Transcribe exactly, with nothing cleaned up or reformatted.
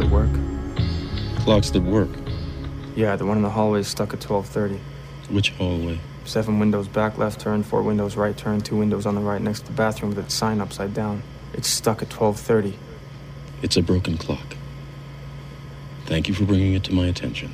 that work? Clocks that work? Yeah, the one in the hallway is stuck at twelve thirty. Which hallway? Seven windows back left turn, four windows right turn, two windows on the right next to the bathroom with its sign upside down. It's stuck at twelve thirty. It's a broken clock. Thank you for bringing it to my attention.